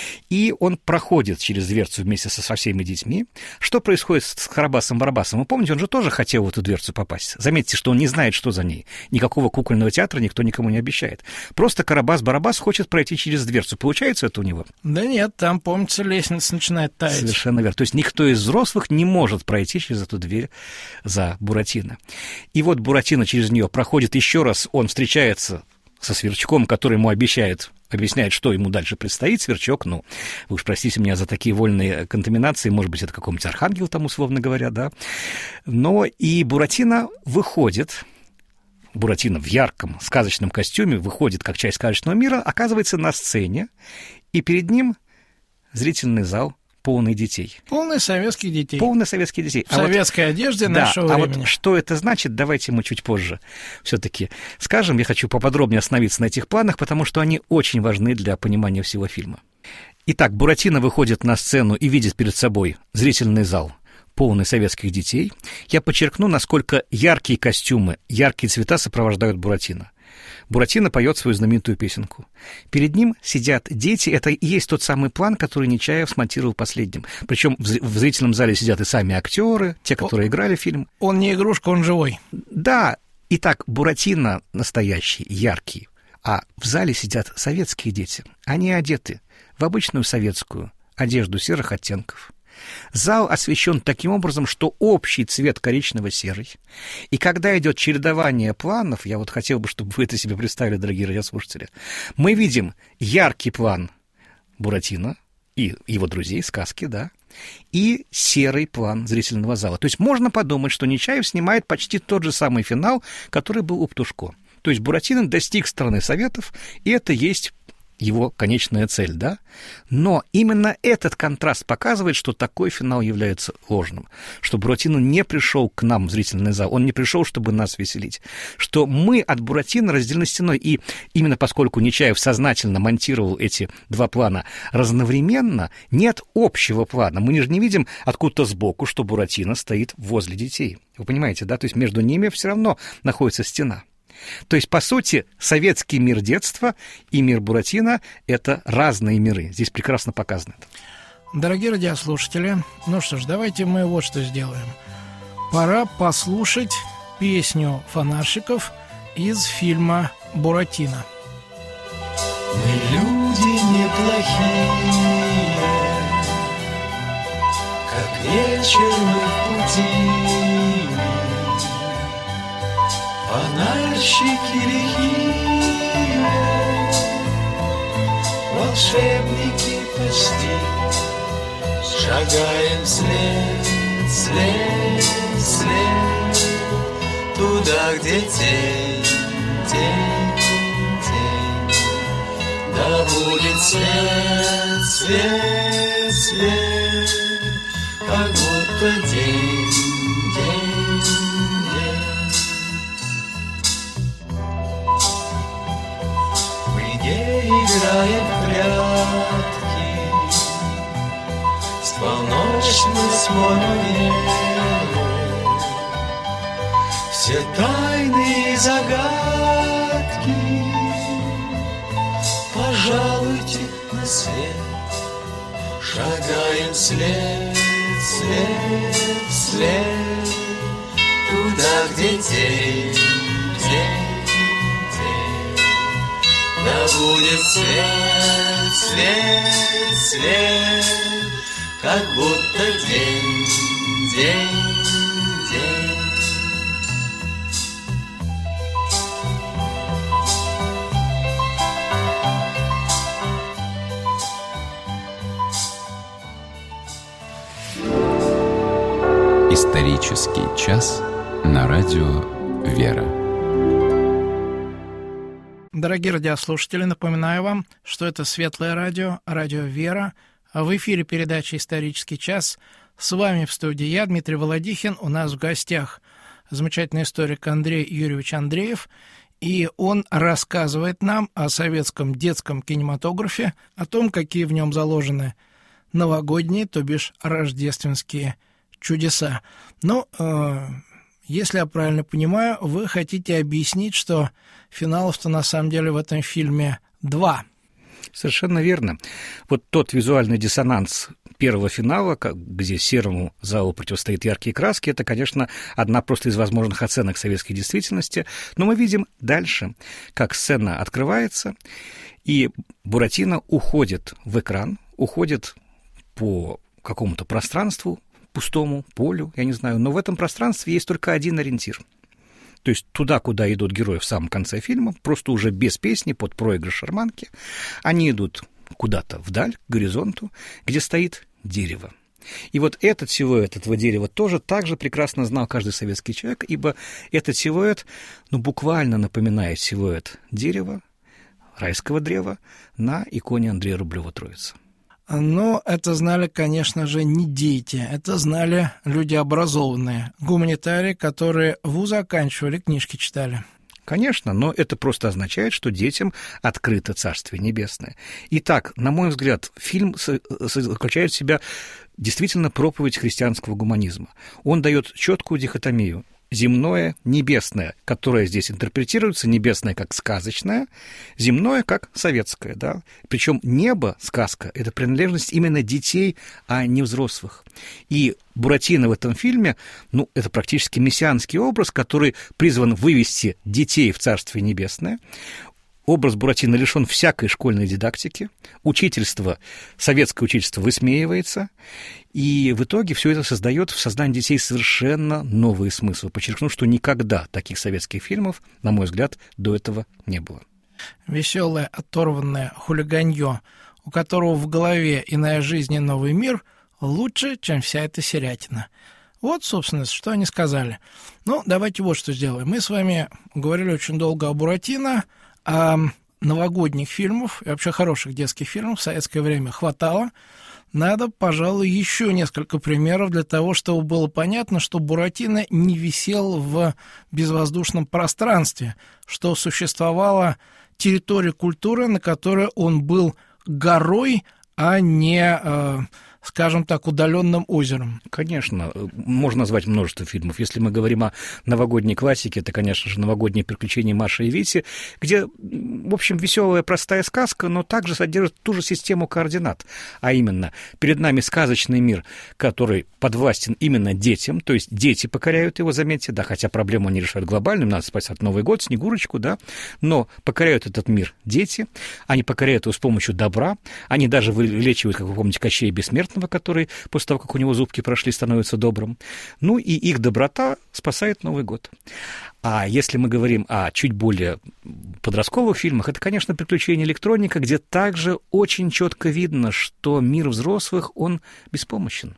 И он проходит через дверцу вместе со всеми детьми. Что происходит с Карабасом-Барабасом? Вы помните, он же тоже хотел в эту дверцу попасть. Заметьте, что он не знает, что за ней. Никакого кукольного театра никто никому не обещает. Просто Карабас-Барабас хочет пройти через дверцу. Получается это у него? Да нет, там, помнится, лестница начинает таять. Совершенно верно. То есть никто из взрослых не может пройти через эту дверь за Буратино. И вот Буратино через нее проходит еще раз, он встречается со Сверчком, который ему объясняет, что ему дальше предстоит. Сверчок, ну, вы уж простите меня за такие вольные контаминации, может быть, это какой-нибудь архангел там, условно говоря, да. Но и Буратино выходит, Буратино в ярком сказочном костюме выходит как часть сказочного мира, оказывается на сцене, и перед ним зрительный зал полный детей. Полный советских детей. Полный советских детей. В советской одежде нашего времени. А вот что это значит, давайте мы чуть позже все-таки скажем. Я хочу поподробнее остановиться на этих планах, потому что они очень важны для понимания всего фильма. Итак, Буратино выходит на сцену и видит перед собой зрительный зал, полный советских детей. Я подчеркну, насколько яркие костюмы, яркие цвета сопровождают Буратино. Буратино поет свою знаменитую песенку. Перед ним сидят дети. Это и есть тот самый план, который Нечаев смонтировал последним. Причем в зрительном зале сидят и сами актеры, те, которые играли в фильм. Он не игрушка, он живой. Да. Итак, Буратино настоящий, яркий. А в зале сидят советские дети. Они одеты в обычную советскую одежду серых оттенков. Зал освещен таким образом, что общий цвет коричнево-серый. И когда идет чередование планов, я вот хотел бы, чтобы вы это себе представили, дорогие радиослушатели, мы видим яркий план Буратино и его друзей, сказки, да, и серый план зрительного зала. То есть можно подумать, что Нечаев снимает почти тот же самый финал, который был у Птушко. То есть Буратино достиг страны Советов, и это есть его конечная цель, да? Но именно этот контраст показывает, что такой финал является ложным, что Буратино не пришел к нам в зрительный зал, он не пришел, чтобы нас веселить, что мы от Буратино разделены стеной, и именно поскольку Нечаев сознательно монтировал эти два плана разновременно, нет общего плана, мы же не видим откуда-то сбоку, что Буратино стоит возле детей, вы понимаете, да? То есть между ними все равно находится стена. То есть, по сути, советский мир детства и мир Буратино — это разные миры. Здесь прекрасно показано это. Дорогие радиослушатели, ну что ж, давайте мы вот что сделаем. Пора послушать песню фонарщиков из фильма «Буратино». Мы люди плохие, как вечер мы в пути, фонарщики лихие, волшебники почти, шагаем вслед, вслед, вслед, туда, где тень, тень, тень. Да будет свет, свет, свет, как будто день, день, день. Мы не играем в прятки, с полночной смолой, все тайны и загадки пожалуйте на свет. Шагаем вслед, вслед, вслед, туда, где тень, тень, тень. Да будет свет, свет, свет, как будто день, день, день. Исторический час на радио «Вера». Дорогие радиослушатели, напоминаю вам, что это Светлое радио, радио «Вера». В эфире передача «Исторический час». С вами в студии я, Дмитрий Володихин. У нас в гостях замечательный историк Андрей Юрьевич Андреев. И он рассказывает нам о советском детском кинематографе, о том, какие в нем заложены новогодние, то бишь рождественские чудеса. Но, если я правильно понимаю, вы хотите объяснить, что финалов-то на самом деле в этом фильме 2. Совершенно верно. Вот тот визуальный диссонанс первого финала, где серому залу противостоят яркие краски, это, конечно, одна просто из возможных оценок советской действительности. Но мы видим дальше, как сцена открывается, и Буратино уходит в экран, уходит по какому-то пространству, пустому полю, я не знаю, но в этом пространстве есть только один ориентир. То есть туда, куда идут герои в самом конце фильма, просто уже без песни, под проигрыш шарманки, они идут куда-то вдаль, к горизонту, где стоит дерево. И вот этот силуэт этого дерева тоже так же прекрасно знал каждый советский человек, ибо этот силуэт, буквально напоминает силуэт дерева, райского древа на иконе Андрея Рублева-Троицы. Но это знали, конечно же, не дети, это знали люди образованные, гуманитарии, которые вузы оканчивали, книжки читали. Конечно, но это просто означает, что детям открыто Царствие Небесное. Итак, на мой взгляд, фильм заключает в себя действительно проповедь христианского гуманизма. Он дает четкую дихотомию. Земное, небесное, которое здесь интерпретируется, небесное как сказочное, земное как советское, да. Причем небо, сказка, это принадлежность именно детей, а не взрослых. И Буратино в этом фильме, это практически мессианский образ, который призван вывести детей в Царствие Небесное. Образ Буратино лишен всякой школьной дидактики, учительство, советское учительство высмеивается, и в итоге все это создает в сознании детей совершенно новые смыслы. Подчеркну, что никогда таких советских фильмов, на мой взгляд, до этого не было. Веселое, оторванное хулиганье, у которого в голове иная жизнь и новый мир, лучше, чем вся эта серятина. Вот, собственно, что они сказали. Давайте вот что сделаем. Мы с вами говорили очень долго о Буратино, а новогодних фильмов и вообще хороших детских фильмов в советское время хватало. Надо, пожалуй, еще несколько примеров для того, чтобы было понятно, что Буратино не висел в безвоздушном пространстве, что существовала территория культуры, на которой он был горой, а не скажем так, удаленным озером. Конечно, можно назвать множество фильмов. Если мы говорим о новогодней классике, это, конечно же, «Новогодние приключения Маши и Вити», где, в общем, веселая, простая сказка, но также содержит ту же систему координат. А именно, перед нами сказочный мир, который подвластен именно детям, то есть дети покоряют его, заметьте, да, хотя проблему они решают глобальную, надо спасать Новый год, Снегурочку, да, но покоряют этот мир дети, они покоряют его с помощью добра, они даже вылечивают, как вы помните, Кощея Бессмертного, который после того, как у него зубки прошли, становится добрым. Ну и их доброта спасает Новый год. А если мы говорим о чуть более подростковых фильмах, это, конечно, «Приключения электроника», где также очень четко видно, что мир взрослых, он беспомощен.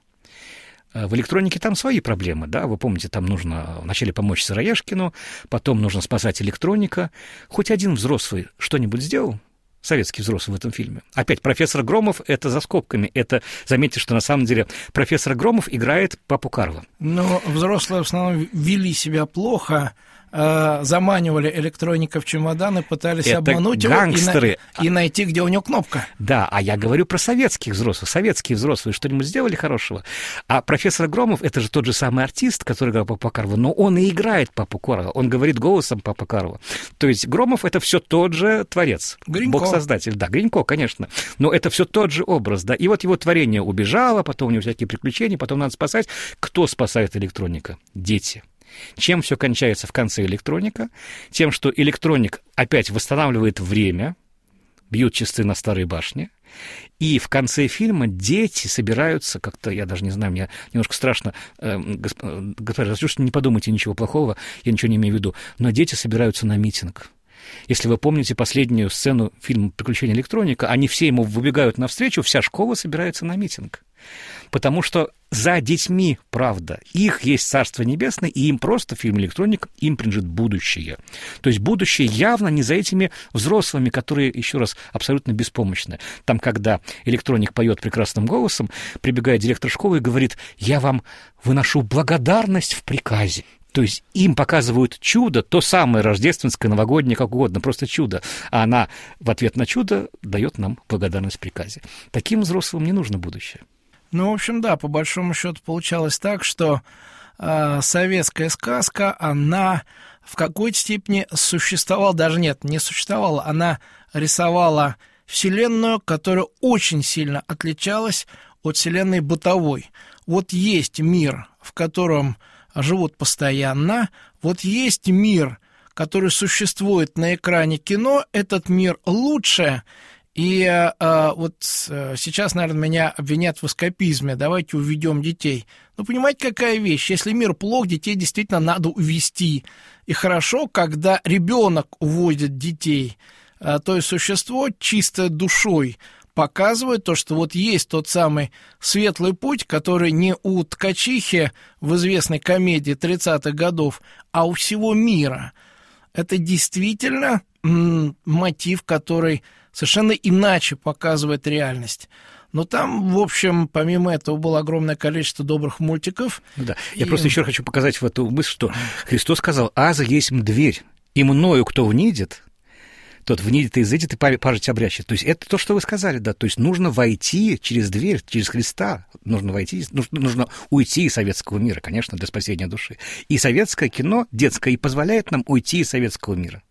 В электронике там свои проблемы, да, вы помните, там нужно вначале помочь Сыроежкину, потом нужно спасать электроника. Хоть один взрослый что-нибудь сделал? Советский взрослый в этом фильме. Опять профессор Громов — это за скобками. Это, заметьте, что на самом деле профессор Громов играет папу Карла. Но взрослые в основном вели себя плохо, заманивали электроника в чемодан и пытались это обмануть гангстеры. его и найти, где у него кнопка. Да, а я говорю про советских взрослых. Советские взрослые что-нибудь сделали хорошего? А профессор Громов — это же тот же самый артист, который играл папу Карла, но он и играет папу Карла. Он говорит голосом папы Карла. То есть Громов — это все тот же творец. Гринько. Бог-создатель. Да, Гринько, конечно. Но это все тот же образ, да. И вот его творение убежало, потом у него всякие приключения, потом надо спасать. Кто спасает электроника? Дети. Чем все кончается в конце электроника? Тем, что электроник опять восстанавливает время, бьют часы на старой башне, и в конце фильма дети собираются, как-то, я даже не знаю, мне немножко страшно, господа, не подумайте ничего плохого, я ничего не имею в виду, но дети собираются на митинг. Если вы помните последнюю сцену фильма «Приключения электроника», они все ему выбегают навстречу, вся школа собирается на митинг. Потому что за детьми, правда, их есть Царство Небесное, и им просто фильм «Электроник», им принадлежит будущее. То есть будущее явно не за этими взрослыми, которые, еще раз, абсолютно беспомощны. Там, когда электроник поет прекрасным голосом, прибегает директор школы и говорит: «Я вам выношу благодарность в приказе». То есть им показывают чудо, то самое рождественское, новогоднее, как угодно, просто чудо. А она в ответ на чудо дает нам благодарность в приказе. Таким взрослым не нужно будущее. Ну, в общем, да, по большому счету получалось так, что советская сказка, она в какой-то степени существовала, даже нет, не существовала, она рисовала вселенную, которая очень сильно отличалась от вселенной бытовой. Вот есть мир, в котором живут постоянно, вот есть мир, который существует на экране кино, этот мир лучше. И вот сейчас, наверное, меня обвинят в эскапизме. Давайте уведем детей. Ну, понимаете, какая вещь? Если мир плох, детей действительно надо увести. И хорошо, когда ребенок уводит детей, то есть существо чистой душой показывает то, что вот есть тот самый светлый путь, который не у ткачихи в известной комедии 30-х годов, а у всего мира. Это действительно мотив, который совершенно иначе показывает реальность. Но там, в общем, помимо этого было огромное количество добрых мультиков. Да. Я просто еще хочу показать в эту мысль, что Христос сказал: «Аза есть дверь, и мною кто внидит, тот внидит и изыдет, и пажить обрящет». То есть это то, что вы сказали, да. То есть нужно войти через дверь, через Христа. Нужно войти, нужно уйти из советского мира, конечно, для спасения души. И советское кино, детское, и позволяет нам уйти из советского мира.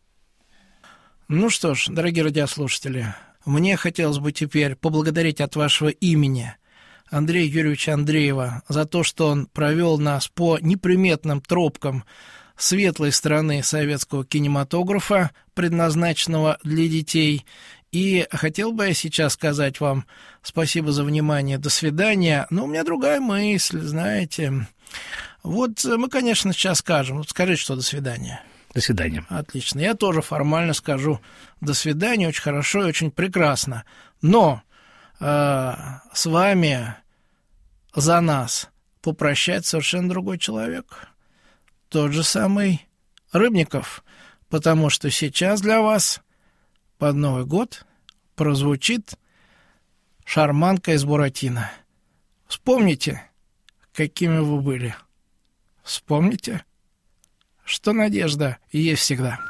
Ну что ж, дорогие радиослушатели, мне хотелось бы теперь поблагодарить от вашего имени Андрея Юрьевича Андреева за то, что он провел нас по неприметным тропкам светлой стороны советского кинематографа, предназначенного для детей. И хотел бы я сейчас сказать вам спасибо за внимание, до свидания. Но у меня другая мысль, знаете. Вот мы, конечно, сейчас скажем. Вот скажите, что до свидания. До свидания. Отлично. Я тоже формально скажу до свидания, очень хорошо и очень прекрасно. Но с вами за нас попрощается совершенно другой человек. Тот же самый Рыбников. Потому что сейчас для вас под Новый год прозвучит шарманка из Буратино. Вспомните, какими вы были. Вспомните, что надежда есть всегда.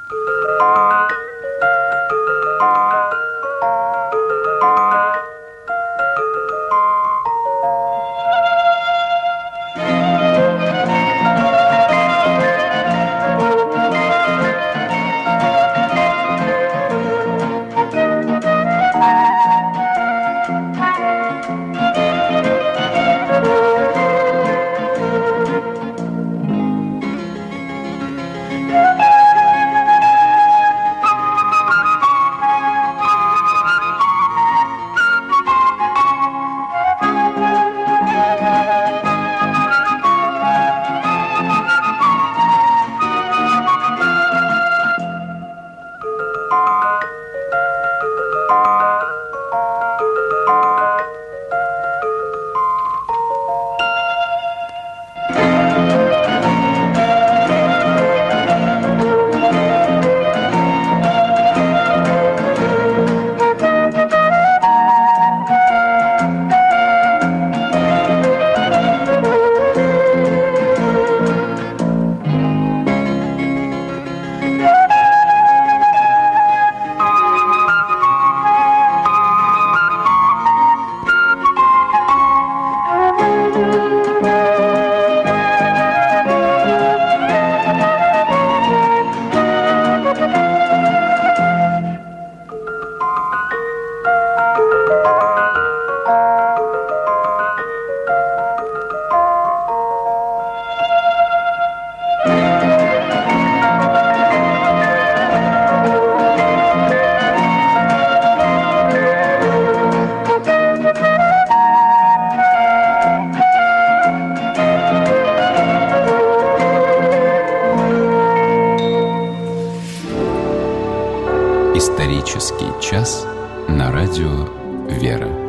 Исторический час на радио «Вера».